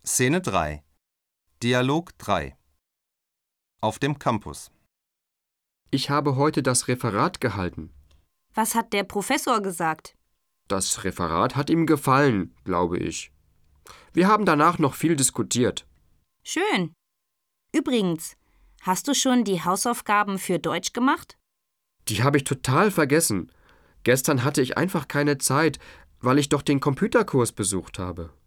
Szene 3. Dialog 3. Auf dem Campus. Ich habe heute das Referat gehalten. Was hat der Professor gesagt? Das Referat hat ihm gefallen, glaube ich. Wir haben danach noch viel diskutiert. Schön. Übrigens, hast du schon die Hausaufgaben für Deutsch gemacht? Die habe ich total vergessen. Gestern hatte ich einfach keine Zeit, weil ich doch den Computerkurs besucht habe.